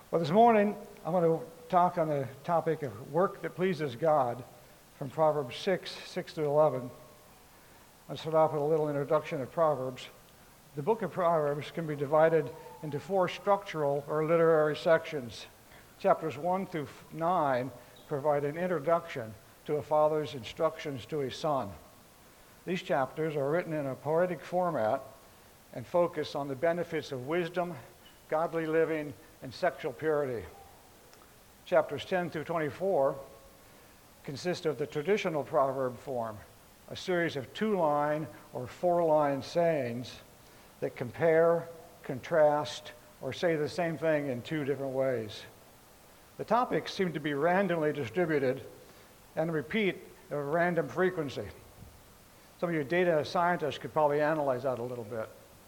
Well, this morning I'm going to talk on the topic of work that pleases God from Proverbs 6 to 11. I'll start off with a little introduction of Proverbs. The book of Proverbs can be divided into four structural or literary sections. Chapters 1 through 9 provide an introduction to a father's instructions to his son. These chapters are written in a poetic format and focus on the benefits of wisdom, godly living, and sexual purity. Chapters 10 through 24 consist of the traditional proverb form, a series of two-line or four-line sayings that compare, contrast, or say the same thing in two different ways. The topics seem to be randomly distributed and repeat at a random frequency. Some of you data scientists could probably analyze that a little bit.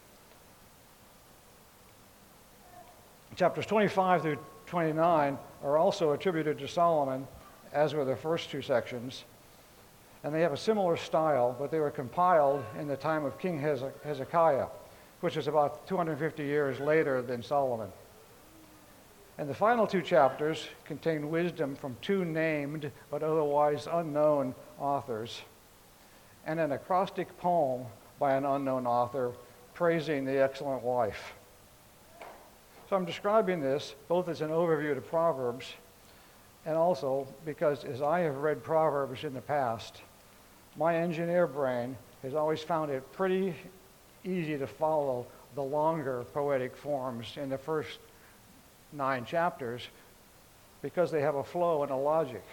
Chapters 25 through 29 are also attributed to Solomon, as were the first two sections. And they have a similar style, but they were compiled in the time of King Hezekiah, which is about 250 years later than Solomon. And the final two chapters contain wisdom from two named but otherwise unknown authors, and an acrostic poem by an unknown author praising the excellent wife. So I'm describing this both as an overview to Proverbs and also because as I have read Proverbs in the past, my engineer brain has always found it pretty easy to follow the longer poetic forms in the first 9 chapters because they have a flow and a logic.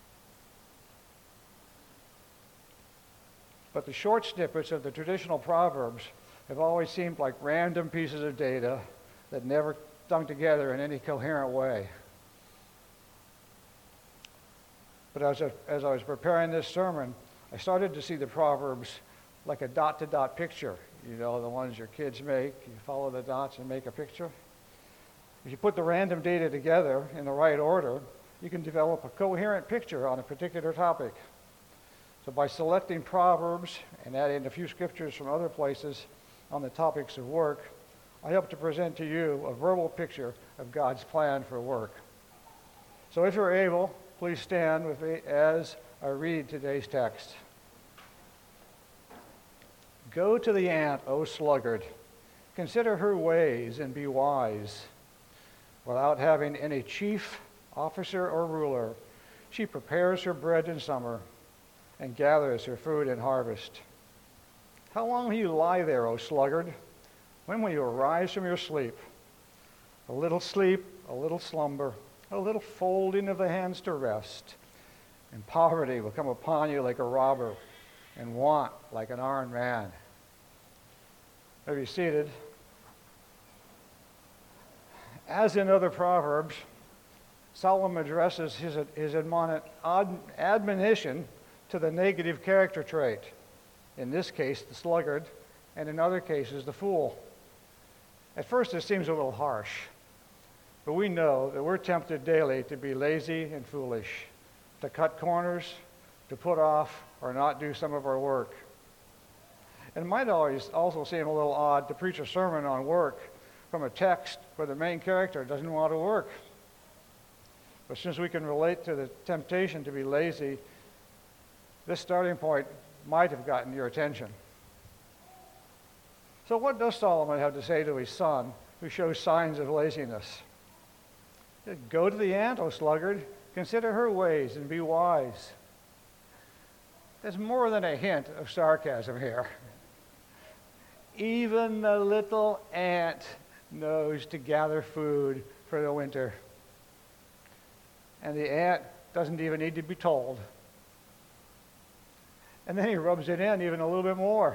But the short snippets of the traditional Proverbs have always seemed like random pieces of data that never strung together in any coherent way. But as I was preparing this sermon, I started to see the Proverbs like a dot-to-dot picture. You know, the ones your kids make. You follow the dots and make a picture. If you put the random data together in the right order, you can develop a coherent picture on a particular topic. So by selecting Proverbs and adding a few scriptures from other places on the topics of work, I hope to present to you a verbal picture of God's plan for work. So if you're able, please stand with me as I read today's text. Go to the ant, O sluggard. Consider her ways and be wise. Without having any chief, officer, or ruler, she prepares her bread in summer and gathers her food in harvest. How long will you lie there, O sluggard? When will you arise from your sleep? A little sleep, a little slumber, a little folding of the hands to rest, and poverty will come upon you like a robber, and want like an armed man. May be seated. As in other Proverbs, Solomon addresses his admonition to the negative character trait, in this case the sluggard, and in other cases the fool. At first it seems a little harsh, but we know that we're tempted daily to be lazy and foolish, to cut corners, to put off or not do some of our work. And it might always also seem a little odd to preach a sermon on work from a text where the main character doesn't want to work. But since we can relate to the temptation to be lazy, this starting point might have gotten your attention. So what does Solomon have to say to his son who shows signs of laziness? Go to the ant, O sluggard, consider her ways and be wise. There's more than a hint of sarcasm here. Even the little ant knows to gather food for the winter. And the ant doesn't even need to be told. And then he rubs it in even a little bit more.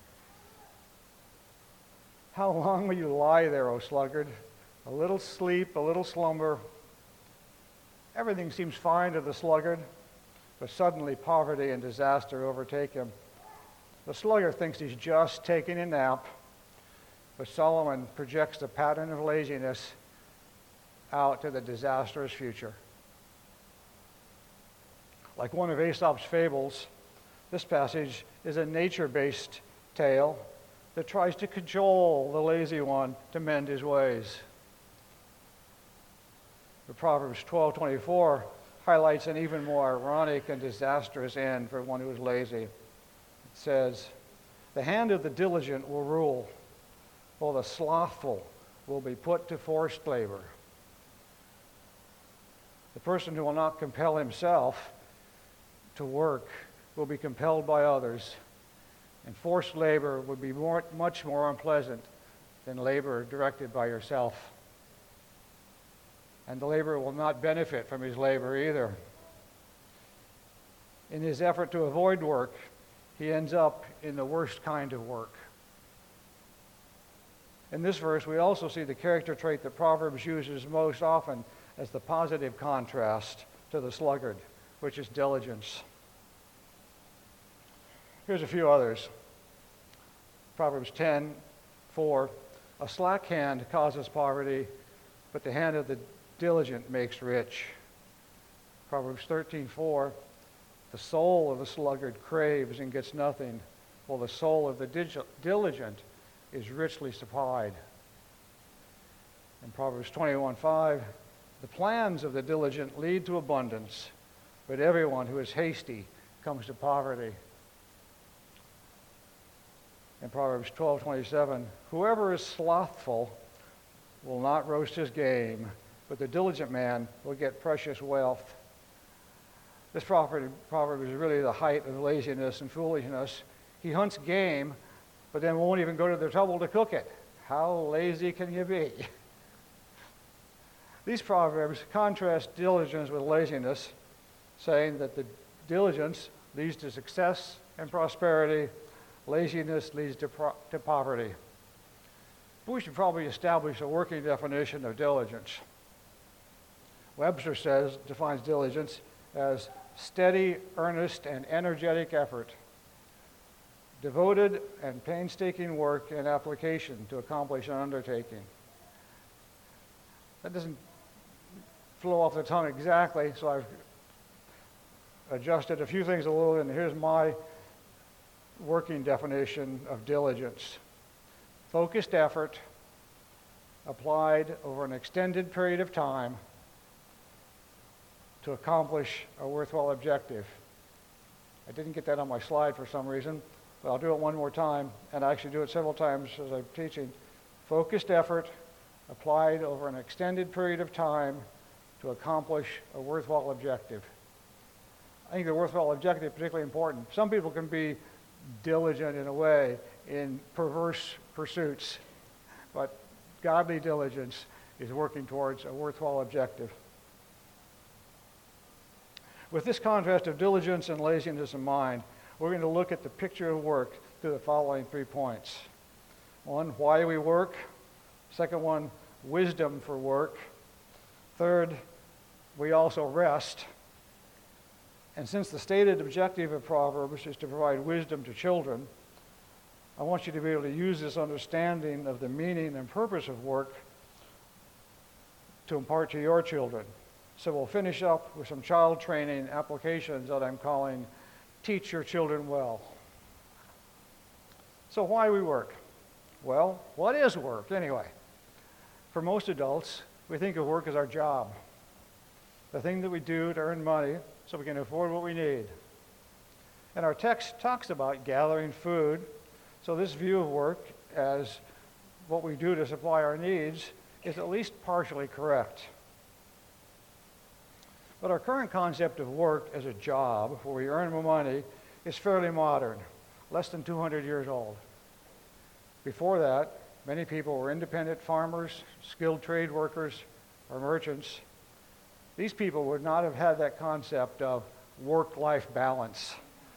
How long will you lie there, O sluggard? A little sleep, a little slumber. Everything seems fine to the sluggard, but suddenly poverty and disaster overtake him. The sluggard thinks he's just taking a nap, but Solomon projects the pattern of laziness out to the disastrous future. Like one of Aesop's fables, this passage is a nature-based tale that tries to cajole the lazy one to mend his ways. But Proverbs 12:24 highlights an even more ironic and disastrous end for one who is lazy. It says, "The hand of the diligent will rule, while the slothful will be put to forced labor." The person who will not compel himself to work will be compelled by others, and forced labor would be much more unpleasant than labor directed by yourself. And the laborer will not benefit from his labor either. In his effort to avoid work, he ends up in the worst kind of work. In this verse, we also see the character trait that Proverbs uses most often as the positive contrast to the sluggard, which is diligence. Here's a few others. Proverbs 10:4, "A slack hand causes poverty, but the hand of the diligent makes rich." Proverbs 13:4, "The soul of the sluggard craves and gets nothing, while the soul of the diligent is richly supplied." In Proverbs 21:5, "The plans of the diligent lead to abundance, but everyone who is hasty comes to poverty." In Proverbs 12:27, "Whoever is slothful will not roast his game, but the diligent man will get precious wealth." This proverb is really the height of laziness and foolishness. He hunts game, but then won't even go to the trouble to cook it. How lazy can you be? These proverbs contrast diligence with laziness, saying that the diligence leads to success and prosperity, laziness leads to poverty. But we should probably establish a working definition of diligence. Webster defines diligence as steady, earnest, and energetic effort, devoted and painstaking work and application to accomplish an undertaking. That doesn't flow off the tongue exactly, so I've adjusted a few things a little, and here's my working definition of diligence. Focused effort applied over an extended period of time to accomplish a worthwhile objective. I didn't get that on my slide for some reason, but I'll do it one more time, and I actually do it several times as I'm teaching. Focused effort applied over an extended period of time to accomplish a worthwhile objective. I think the worthwhile objective is particularly important. Some people can be diligent in a way in perverse pursuits, but godly diligence is working towards a worthwhile objective. With this contrast of diligence and laziness in mind, we're going to look at the picture of work through the following 3 points. 1, why we work. Second one, wisdom for work. Third, we also rest. And since the stated objective of Proverbs is to provide wisdom to children, I want you to be able to use this understanding of the meaning and purpose of work to impart to your children. So we'll finish up with some child training applications that I'm calling Teach Your Children Well. So why we work? Well, what is work anyway? For most adults, we think of work as our job, the thing that we do to earn money so we can afford what we need. And our text talks about gathering food, so this view of work as what we do to supply our needs is at least partially correct. But our current concept of work as a job where we earn more money is fairly modern, less than 200 years old. Before that, many people were independent farmers, skilled trade workers, or merchants. These people would not have had that concept of work-life balance.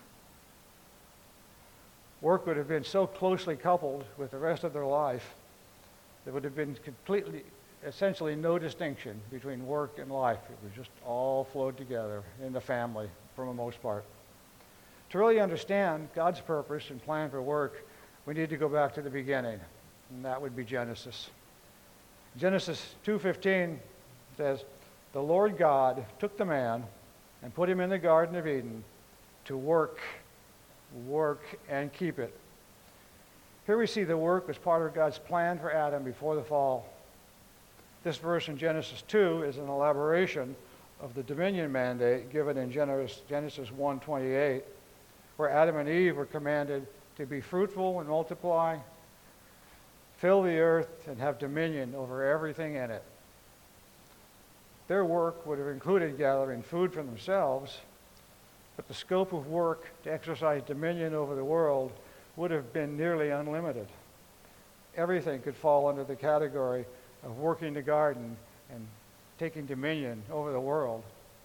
Work would have been so closely coupled with the rest of their life, there would have been essentially no distinction between work and life. It was just all flowed together in the family for the most part. To really understand God's purpose and plan for work, we need to go back to the beginning, and that would be Genesis. Genesis 2:15 says, "The Lord God took the man and put him in the Garden of Eden to work and keep it." Here we see the work was part of God's plan for Adam before the fall. This verse in Genesis 2 is an elaboration of the dominion mandate given in Genesis 1:28, where Adam and Eve were commanded to be fruitful and multiply, fill the earth, and have dominion over everything in it. Their work would have included gathering food for themselves, but the scope of work to exercise dominion over the world would have been nearly unlimited. Everything could fall under the category of working the garden and taking dominion over the world.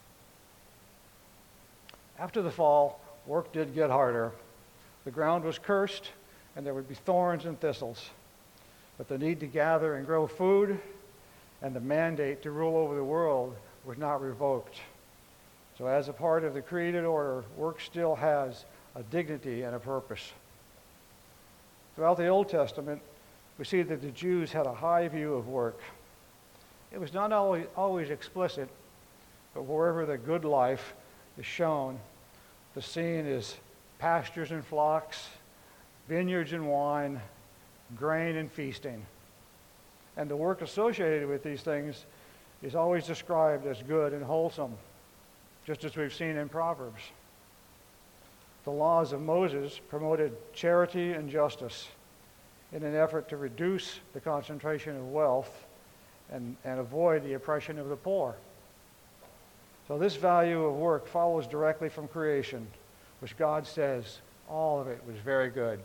After the fall, work did get harder. The ground was cursed, and there would be thorns and thistles. But the need to gather and grow food and the mandate to rule over the world was not revoked. So as a part of the created order, work still has a dignity and a purpose. Throughout the Old Testament, we see that the Jews had a high view of work. It was not always explicit, but wherever the good life is shown, the scene is pastures and flocks, vineyards and wine, grain and feasting. And the work associated with these things is always described as good and wholesome, just as we've seen in Proverbs. The laws of Moses promoted charity and justice in an effort to reduce the concentration of wealth and avoid the oppression of the poor. So this value of work follows directly from creation, which God says all of it was very good.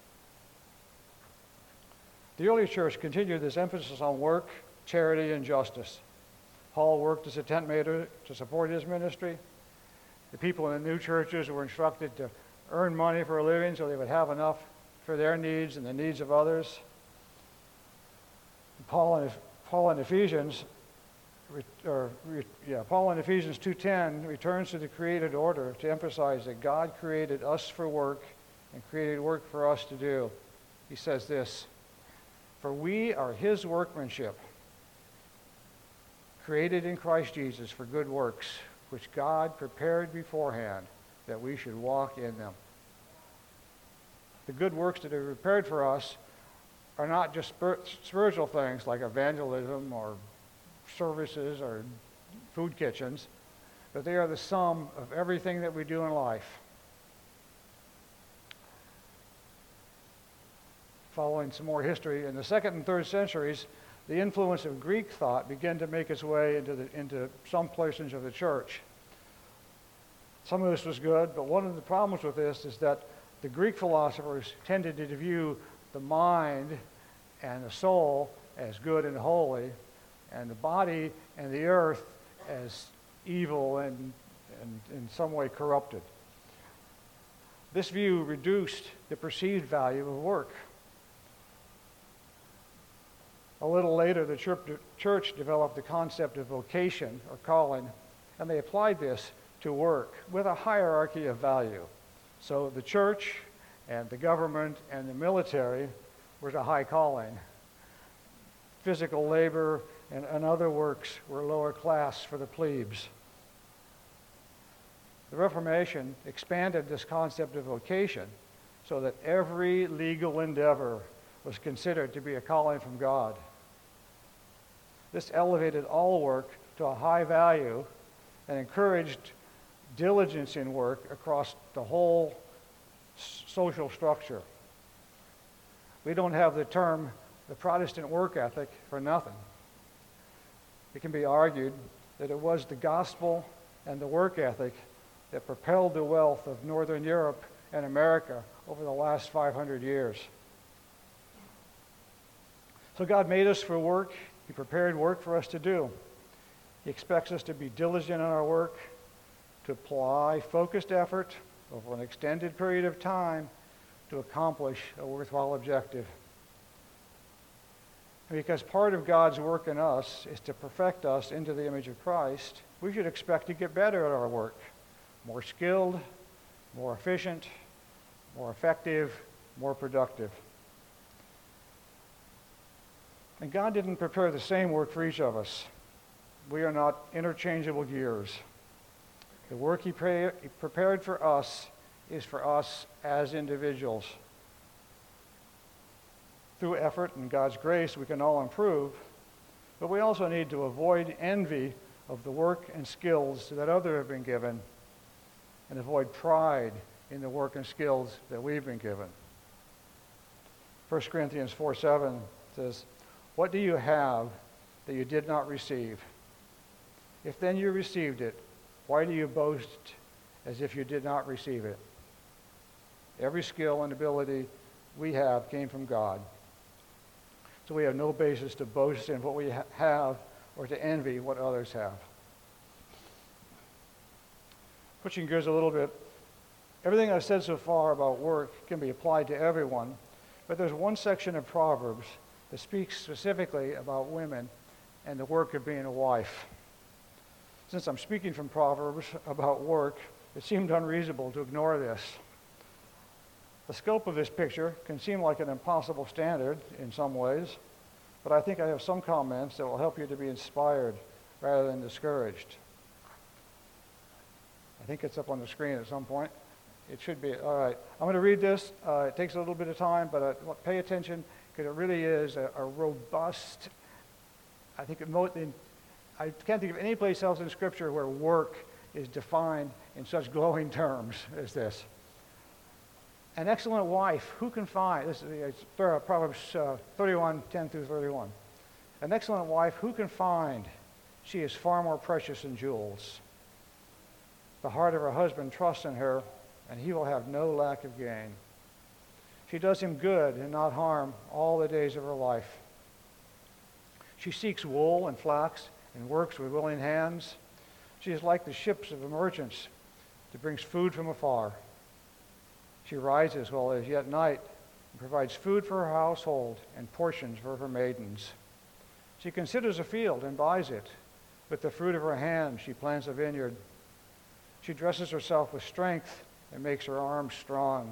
The early church continued this emphasis on work, charity, and justice. Paul worked as a tent maker to support his ministry. The people in the new churches were instructed to earn money for a living so they would have enough for their needs and the needs of others. Paul in Ephesians 2:10 returns to the created order to emphasize that God created us for work and created work for us to do. He says this, "For we are his workmanship, created in Christ Jesus for good works, which God prepared beforehand that we should walk in them." The good works that are prepared for us are not just spiritual things like evangelism or services or food kitchens, but they are the sum of everything that we do in life. Following some more history, in the 2nd and 3rd centuries, the influence of Greek thought began to make its way into some places of the church. Some of this was good, but one of the problems with this is that the Greek philosophers tended to view the mind and the soul as good and holy, and the body and the earth as evil and in some way corrupted. This view reduced the perceived value of work. A little later, the church developed the concept of vocation or calling, and they applied this to work with a hierarchy of value. So the church and the government and the military was a high calling. Physical labor and other works were lower class for the plebes. The Reformation expanded this concept of vocation so that every legal endeavor was considered to be a calling from God. This elevated all work to a high value and encouraged diligence in work across the whole social structure. We don't have the term the Protestant work ethic for nothing. It can be argued that it was the gospel and the work ethic that propelled the wealth of Northern Europe and America over the last 500 years. So God made us for work. He prepared work for us to do. He expects us to be diligent in our work, to apply focused effort over an extended period of time to accomplish a worthwhile objective. Because part of God's work in us is to perfect us into the image of Christ, we should expect to get better at our work, more skilled, more efficient, more effective, more productive. And God didn't prepare the same work for each of us. We are not interchangeable gears. The work He prepared for us is for us as individuals. Through effort and God's grace, we can all improve, But we also need to avoid envy of the work and skills that others have been given, and avoid pride in the work and skills that we've been given. 1 Corinthians 4:7 says, "What do you have that you did not receive? If then you received it, why do you boast as if you did not receive it?" Every skill and ability we have came from God. So we have no basis to boast in what we have or to envy what others have. Switching gears a little bit, everything I've said so far about work can be applied to everyone, but there's one section of Proverbs that speaks specifically about women and the work of being a wife. Since I'm speaking from Proverbs about work, it seemed unreasonable to ignore this. The scope of this picture can seem like an impossible standard in some ways, but I think I have some comments that will help you to be inspired rather than discouraged. I think it's up on the screen at some point. It should be. All right. I'm going to read this. It takes a little bit of time, but pay attention because it really is a robust, I can't think of any place else in Scripture where work is defined in such glowing terms as this. An excellent wife, who can find? This is Proverbs 31:10 through 31. An excellent wife, who can find? She is far more precious than jewels. The heart of her husband trusts in her, and he will have no lack of gain. She does him good and not harm all the days of her life. She seeks wool and flax and works with willing hands. She is like the ships of the merchants that brings food from afar. She rises while it is yet night and provides food for her household and portions for her maidens. She considers a field and buys it. With the fruit of her hand she plants a vineyard. She dresses herself with strength and makes her arms strong.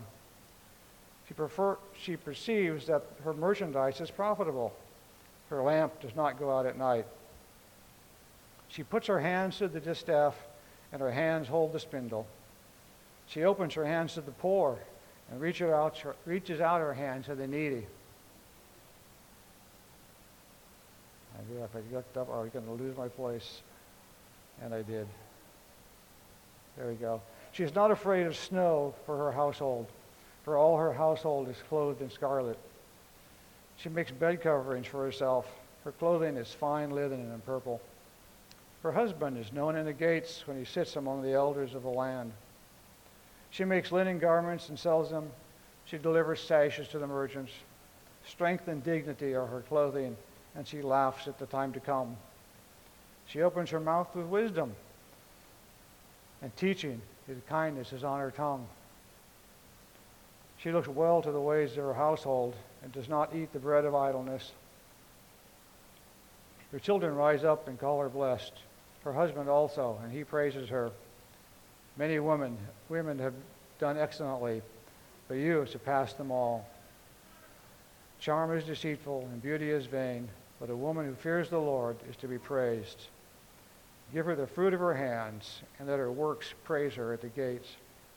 She perceives that her merchandise is profitable. Her lamp does not go out at night. She puts her hands to the distaff, and her hands hold the spindle. She opens her hands to the poor and reaches out her hand to the needy. If I looked up, I was going to lose my place, and I did. There we go. She is not afraid of snow for her household, for all her household is clothed in scarlet. She makes bed coverings for herself. Her clothing is fine linen and purple. Her husband is known in the gates when he sits among the elders of the land. She makes linen garments and sells them. She delivers sashes to the merchants. Strength and dignity are her clothing, and she laughs at the time to come. She opens her mouth with wisdom, and teaching his kindness is on her tongue. She looks well to the ways of her household and does not eat the bread of idleness. Her children rise up and call her blessed. Her husband also, and he praises her. Many women have done excellently, but you have surpassed them all. Charm is deceitful and beauty is vain, but a woman who fears the Lord is to be praised. Give her the fruit of her hands, and let her works praise her at the gates.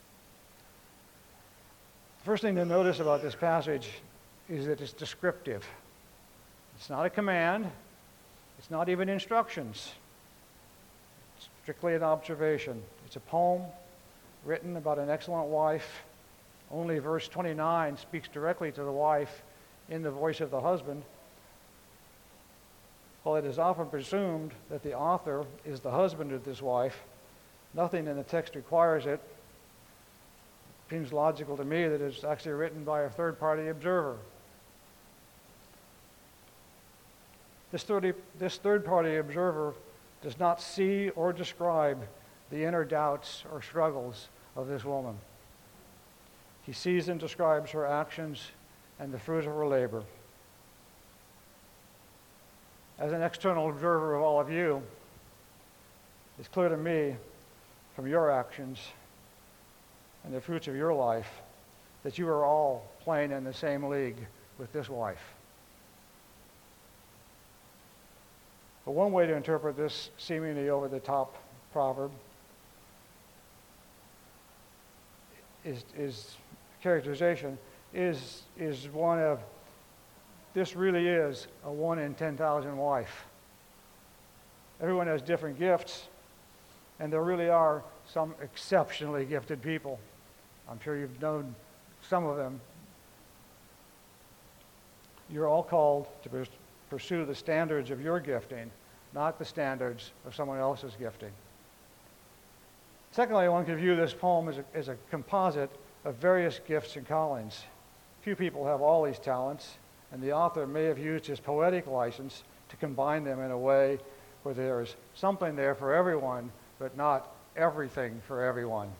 The first thing to notice about this passage is that it's descriptive. It's not a command. It's not even instructions. It's strictly an observation. It's a poem written about an excellent wife. Only verse 29 speaks directly to the wife in the voice of the husband. While it is often presumed that the author is the husband of this wife, nothing in the text requires it. It seems logical to me that it's actually written by a third-party observer. This third-party observer does not see or describe the inner doubts or struggles of this woman. He sees and describes her actions and the fruit of her labor. As an external observer of all of you, it's clear to me from your actions and the fruits of your life that you are all playing in the same league with this wife. But one way to interpret this seemingly over-the-top proverb is characterization is one of, this really is a 1 in 10,000 wife. Everyone has different gifts, and there really are some exceptionally gifted people. I'm sure you've known some of them. You're all called to pursue the standards of your gifting, not the standards of someone else's gifting. Secondly, one can view this poem as a composite of various gifts and callings. Few people have all these talents, and the author may have used his poetic license to combine them in a way where there's something there for everyone, but not everything for everyone.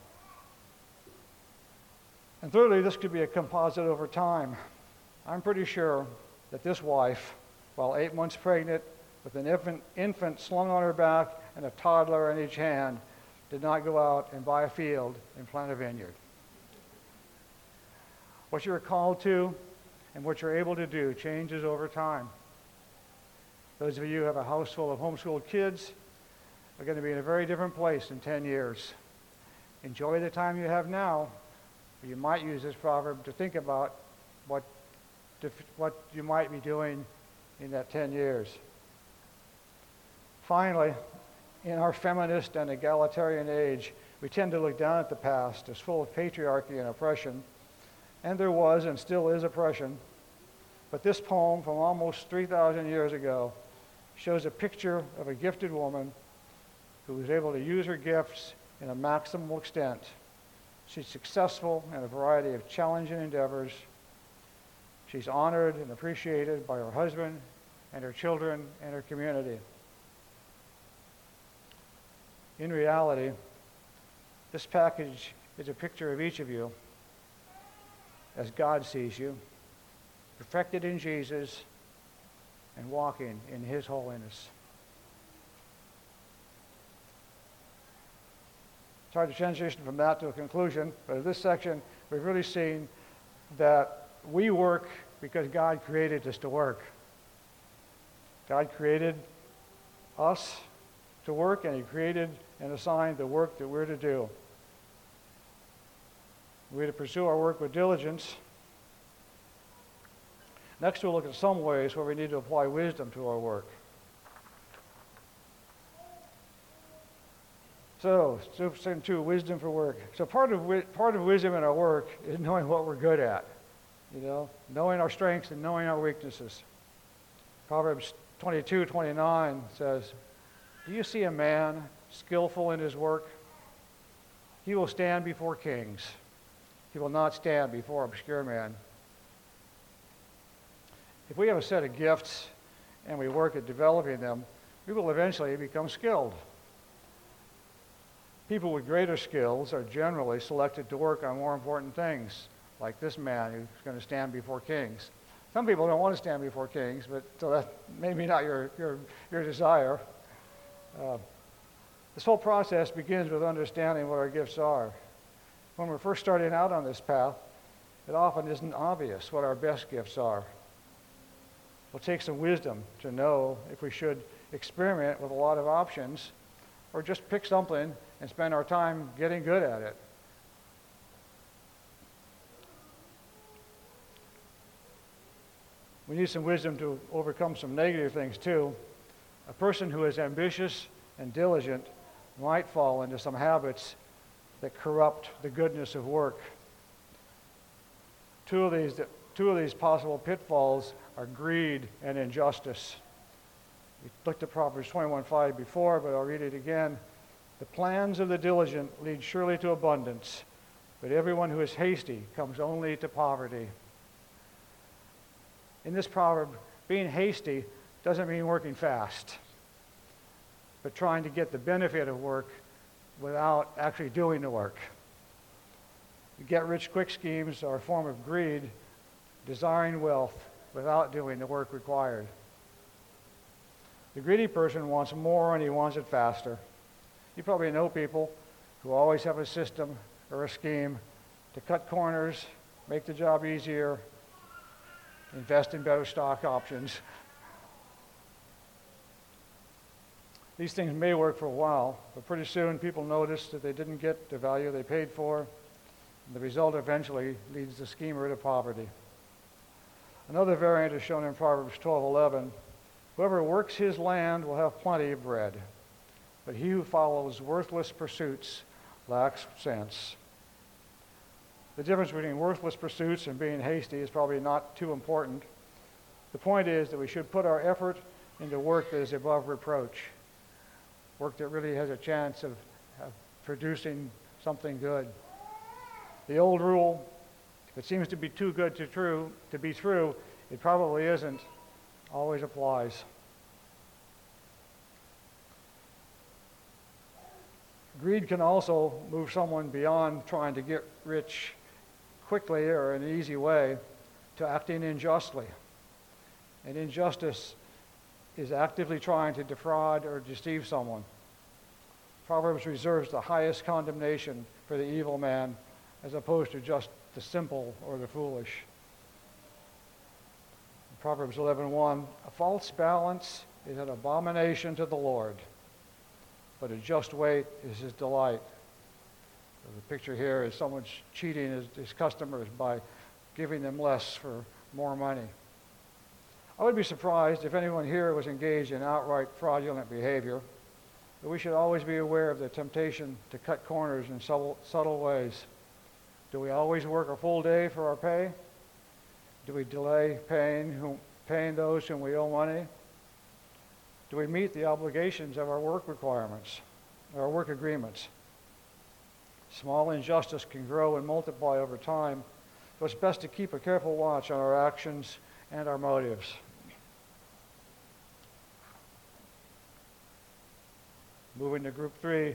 And thirdly, this could be a composite over time. I'm pretty sure that this wife, while 8 months pregnant, with an infant slung on her back and a toddler in each hand, did not go out and buy a field and plant a vineyard. What you're called to and what you're able to do changes over time. Those of you who have a house full of homeschooled kids are going to be in a very different place in 10 years. Enjoy the time you have now. You might use this proverb to think about what you might be doing in that 10 years. Finally, in our feminist and egalitarian age, we tend to look down at the past as full of patriarchy and oppression, and there was and still is oppression. But this poem from almost 3,000 years ago shows a picture of a gifted woman who was able to use her gifts in a maximal extent. She's successful in a variety of challenging endeavors. She's honored and appreciated by her husband and her children and her community. In reality, this package is a picture of each of you as God sees you, perfected in Jesus and walking in His holiness. It's hard to transition from that to a conclusion, but in this section, we've really seen that we work because God created us to work. God created us to work, and He created and assigned the work that we're to do. We're to pursue our work with diligence. Next, we'll look at some ways where we need to apply wisdom to our work. So, section 2, wisdom for work. So part of wisdom in our work is knowing what we're good at. Knowing our strengths and knowing our weaknesses. Proverbs 22:29 says, "Do you see a man skillful in his work? He will stand before kings. He will not stand before obscure men." If we have a set of gifts and we work at developing them, we will eventually become skilled. People with greater skills are generally selected to work on more important things, like this man who's going to stand before kings. Some people don't want to stand before kings, but so that maybe not your desire. This whole process begins with understanding what our gifts are. When we're first starting out on this path, it often isn't obvious what our best gifts are. It'll take some wisdom to know if we should experiment with a lot of options or just pick something and spend our time getting good at it. We need some wisdom to overcome some negative things too. A person who is ambitious and diligent might fall into some habits that corrupt the goodness of work. Two of these possible pitfalls are greed and injustice. We looked at Proverbs 21:5 before, but I'll read it again. "The plans of the diligent lead surely to abundance, but everyone who is hasty comes only to poverty." In this proverb, being hasty doesn't mean working fast, but trying to get the benefit of work without actually doing the work. The get-rich-quick schemes are a form of greed, desiring wealth without doing the work required. The greedy person wants more and he wants it faster. You probably know people who always have a system or a scheme to cut corners, make the job easier, invest in better stock options. These things may work for a while, but pretty soon people notice that they didn't get the value they paid for, and the result eventually leads the schemer to poverty. Another variant is shown in Proverbs 12:11. "Whoever works his land will have plenty of bread, but he who follows worthless pursuits lacks sense. The difference between worthless pursuits and being hasty is probably not too important. The point is that we should put our effort into work that is above reproach, work that really has a chance of producing something good. The old rule, if it seems to be too good to be true, it probably isn't, always applies. Greed can also move someone beyond trying to get rich quickly or in an easy way to acting unjustly. And injustice is actively trying to defraud or deceive someone. Proverbs reserves the highest condemnation for the evil man as opposed to just the simple or the foolish. Proverbs 11:1, a false balance is an abomination to the Lord, but a just weight is his delight. So the picture here is someone cheating his customers by giving them less for more money. I would be surprised if anyone here was engaged in outright fraudulent behavior, but we should always be aware of the temptation to cut corners in subtle ways. Do we always work a full day for our pay? Do we delay paying those whom we owe money? Do we meet the obligations of our work requirements, our work agreements? Small injustice can grow and multiply over time, so it's best to keep a careful watch on our actions and our motives. Moving to group 3,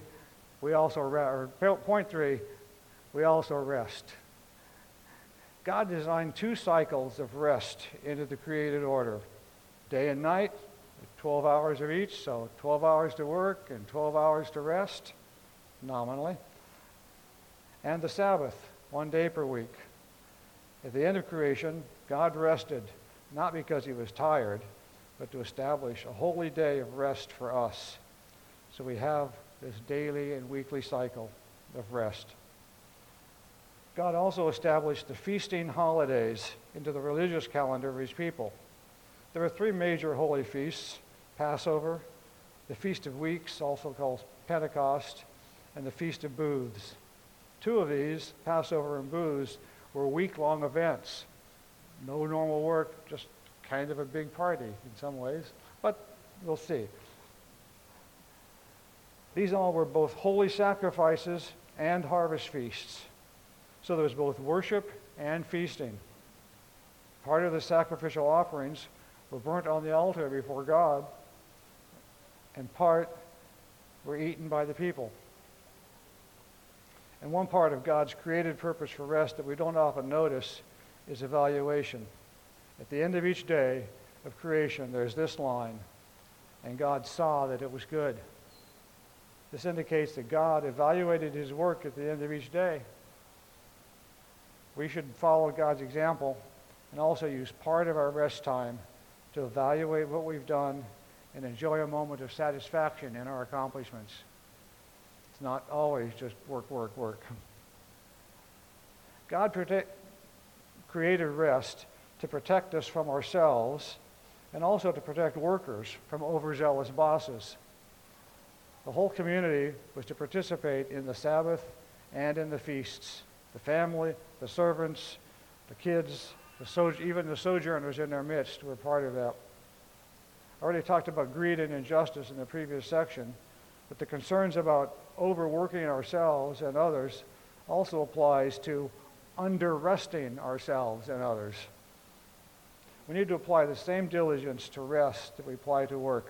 point 3, we also rest. God designed 2 cycles of rest into the created order. Day and night, 12 hours of each, so 12 hours to work and 12 hours to rest, nominally. And the Sabbath, 1 day per week. At the end of creation, God rested, not because he was tired, but to establish a holy day of rest for us. So we have this daily and weekly cycle of rest. God also established the feasting holidays into the religious calendar of his people. There are 3 major holy feasts: Passover, the Feast of Weeks, also called Pentecost, and the Feast of Booths. 2 of these, Passover and Booths, were week-long events. No normal work, just kind of a big party in some ways, but we'll see. These all were both holy sacrifices and harvest feasts. So there was both worship and feasting. Part of the sacrificial offerings were burnt on the altar before God, and part were eaten by the people. And one part of God's created purpose for rest that we don't often notice is evaluation. At the end of each day of creation, there's this line, and God saw that it was good. This indicates that God evaluated his work at the end of each day. We should follow God's example and also use part of our rest time to evaluate what we've done and enjoy a moment of satisfaction in our accomplishments. It's not always just work, work, work. God created rest to protect us from ourselves and also to protect workers from overzealous bosses. The whole community was to participate in the Sabbath and in the feasts. The family, the servants, the kids, even the sojourners in their midst were part of that. I already talked about greed and injustice in the previous section, but the concerns about overworking ourselves and others also applies to under-resting ourselves and others. We need to apply the same diligence to rest that we apply to work.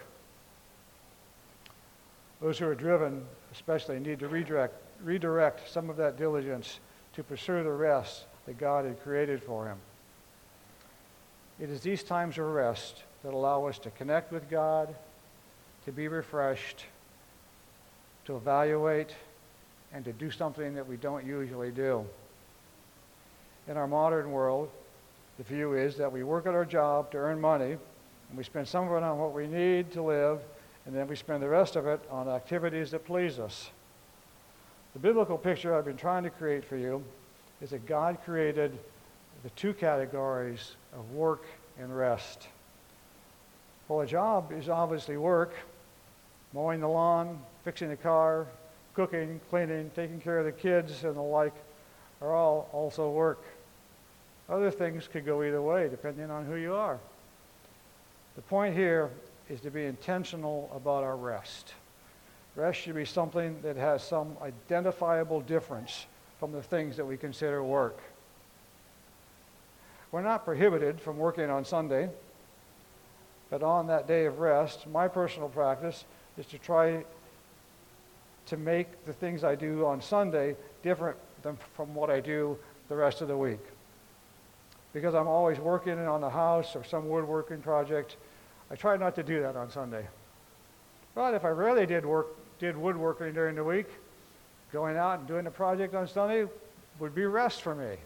Those who are driven especially need to redirect some of that diligence to pursue the rest that God had created for him. It is these times of rest that allow us to connect with God, to be refreshed, to evaluate, and to do something that we don't usually do. In our modern world, the view is that we work at our job to earn money, and we spend some of it on what we need to live, and then we spend the rest of it on activities that please us. The biblical picture I've been trying to create for you is that God created the 2 categories of work and rest. Well, a job is obviously work, mowing the lawn, fixing the car, cooking, cleaning, taking care of the kids and the like are all also work. Other things could go either way depending on who you are. The point here is to be intentional about our rest. Rest should be something that has some identifiable difference from the things that we consider work. We're not prohibited from working on Sunday, but on that day of rest, my personal practice is to try to make the things I do on Sunday different than from what I do the rest of the week. Because I'm always working on the house or some woodworking project, I try not to do that on Sunday. But if I really did woodworking during the week, going out and doing the project on Sunday would be rest for me.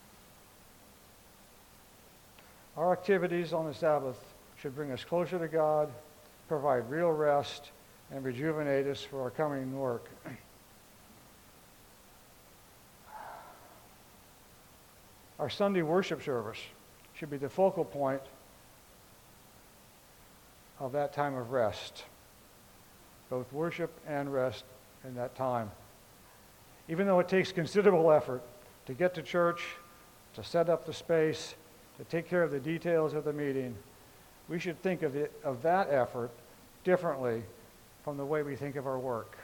Our activities on the Sabbath should bring us closer to God, provide real rest, and rejuvenate us for our coming work. Our Sunday worship service should be the focal point of that time of rest, both worship and rest in that time. Even though it takes considerable effort to get to church, to set up the space, to take care of the details of the meeting, we should think of that effort differently from the way we think of our work.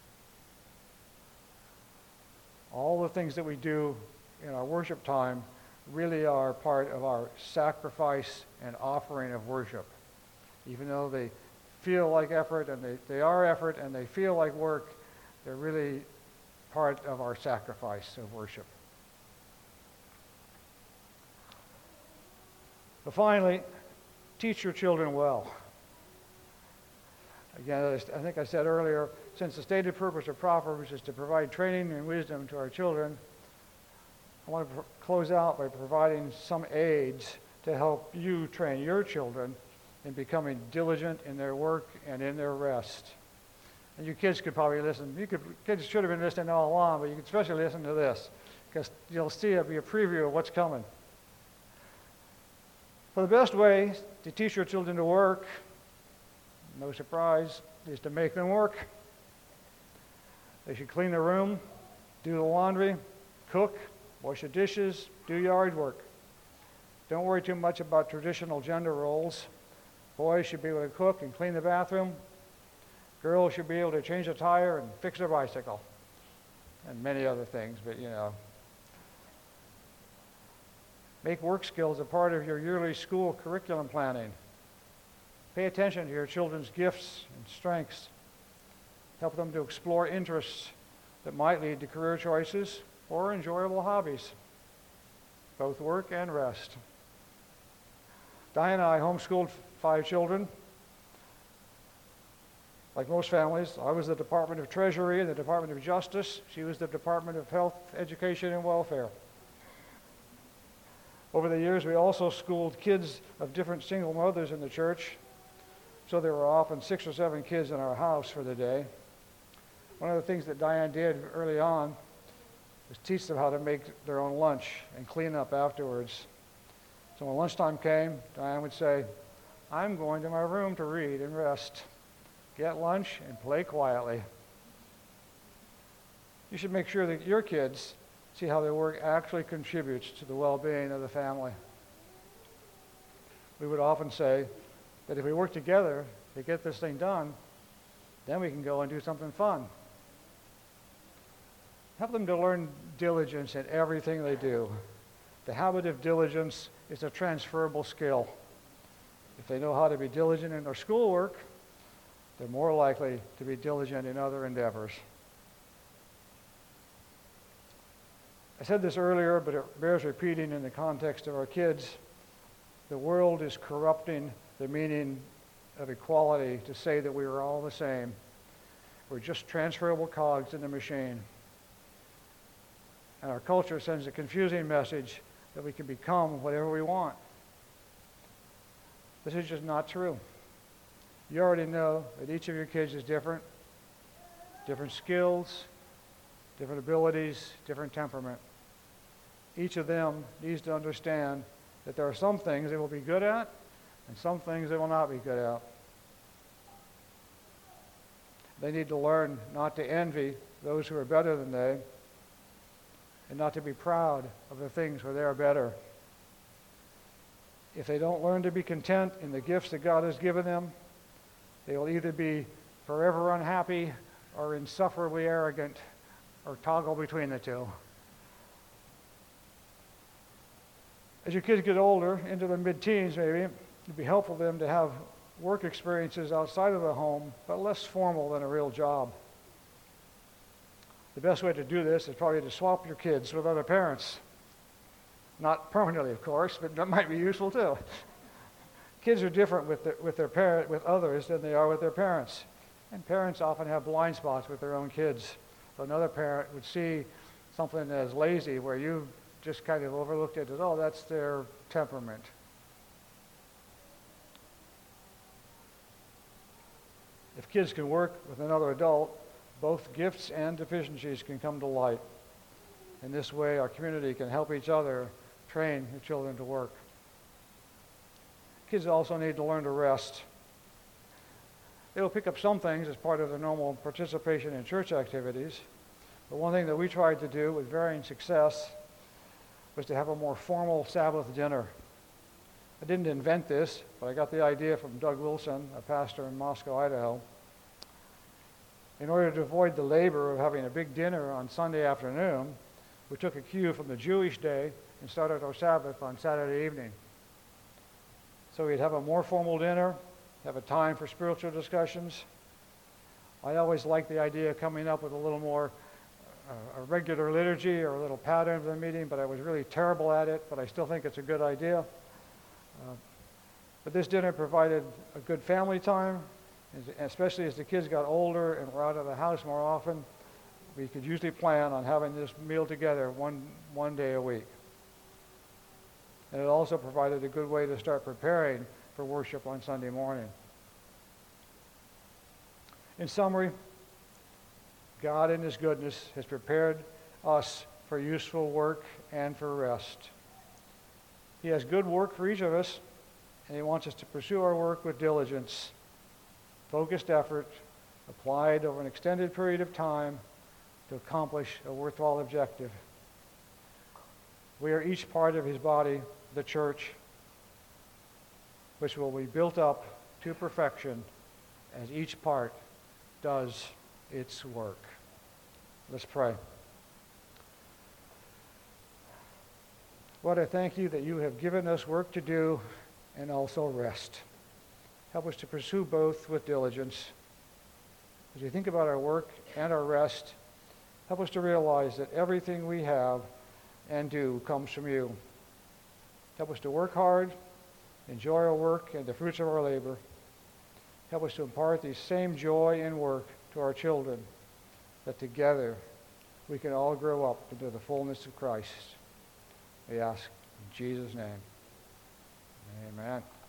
All the things that we do in our worship time really are part of our sacrifice and offering of worship. Even though they feel like effort and they are effort and they feel like work, they're really part of our sacrifice of worship. But finally, teach your children well. Again, I think I said earlier, since the stated purpose of Proverbs is to provide training and wisdom to our children, I want to close out by providing some aids to help you train your children in becoming diligent in their work and in their rest. And you kids could probably listen. Kids should have been listening all along, but you could especially listen to this, because you'll see it'll be a preview of what's coming. Well, the best way to teach your children to work, no surprise, is to make them work. They should clean the room, do the laundry, cook, wash the dishes, do yard work. Don't worry too much about traditional gender roles. Boys should be able to cook and clean the bathroom. Girls should be able to change a tire and fix their bicycle. And many other things, but you know. Make work skills a part of your yearly school curriculum planning. Pay attention to your children's gifts and strengths. Help them to explore interests that might lead to career choices or enjoyable hobbies, both work and rest. Diane and I homeschooled 5 children. Like most families, I was the Department of Treasury and the Department of Justice. She was the Department of Health, Education, and Welfare. Over the years, we also schooled kids of different single mothers in the church, so there were often 6 or 7 kids in our house for the day. One of the things that Diane did early on was teach them how to make their own lunch and clean up afterwards. So when lunchtime came, Diane would say, "I'm going to my room to read and rest. Get lunch and play quietly." You should make sure that your kids see how their work actually contributes to the well-being of the family. We would often say that if we work together to get this thing done, then we can go and do something fun. Help them to learn diligence in everything they do. The habit of diligence is a transferable skill. If they know how to be diligent in their schoolwork, they're more likely to be diligent in other endeavors. I said this earlier, but it bears repeating in the context of our kids. The world is corrupting the meaning of equality to say that we are all the same. We're just transferable cogs in the machine. And our culture sends a confusing message that we can become whatever we want. This is just not true. You already know that each of your kids is different skills, different abilities, different temperament. Each of them needs to understand that there are some things they will be good at and some things they will not be good at. They need to learn not to envy those who are better than they, and not to be proud of the things where they are better. If they don't learn to be content in the gifts that God has given them, they will either be forever unhappy or insufferably arrogant, or toggle between the two. As your kids get older, into their mid-teens maybe, it'd be helpful for them to have work experiences outside of the home, but less formal than a real job. The best way to do this is probably to swap your kids with other parents. Not permanently, of course, but that might be useful too. Kids are different with others than they are with their parents. And parents often have blind spots with their own kids. So another parent would see something as lazy where you just kind of overlooked it as, oh, that's their temperament. If kids can work with another adult, both gifts and deficiencies can come to light. In this way, our community can help each other train the children to work. Kids also need to learn to rest. They will pick up some things as part of their normal participation in church activities, but one thing that we tried to do with varying success was to have a more formal Sabbath dinner. I didn't invent this, but I got the idea from Doug Wilson, a pastor in Moscow, Idaho. In order to avoid the labor of having a big dinner on Sunday afternoon, we took a cue from the Jewish day and started our Sabbath on Saturday evening. So we'd have a more formal dinner, have a time for spiritual discussions. I always liked the idea of coming up with a little more a regular liturgy or a little pattern for the meeting, but I was really terrible at it, but I still think it's a good idea. But this dinner provided a good family time, especially as the kids got older and were out of the house more often. We could usually plan on having this meal together one day a week. And it also provided a good way to start preparing for worship on Sunday morning. In summary, God in His goodness has prepared us for useful work and for rest. He has good work for each of us, and He wants us to pursue our work with diligence, focused effort, applied over an extended period of time to accomplish a worthwhile objective. We are each part of His body, the church, which will be built up to perfection as each part does its work. Let's pray. Lord, I thank You that You have given us work to do and also rest. Help us to pursue both with diligence. As we think about our work and our rest, help us to realize that everything we have and do comes from You. Help us to work hard, enjoy our work and the fruits of our labor. Help us to impart the same joy in work to our children, that together we can all grow up into the fullness of Christ. We ask in Jesus' name. Amen.